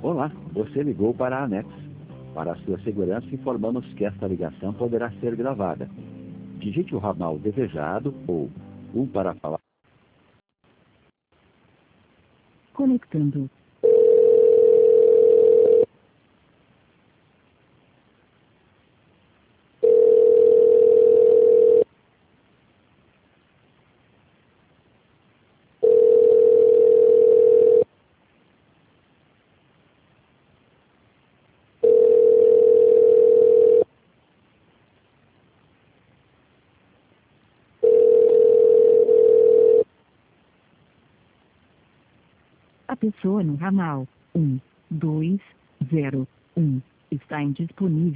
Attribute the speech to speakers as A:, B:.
A: Olá, você ligou para a Anex. Para a sua segurança, informamos que esta ligação poderá ser gravada. Digite o ramal desejado ou 1 para falar.
B: Conectando. A pessoa no ramal 1201 está indisponível.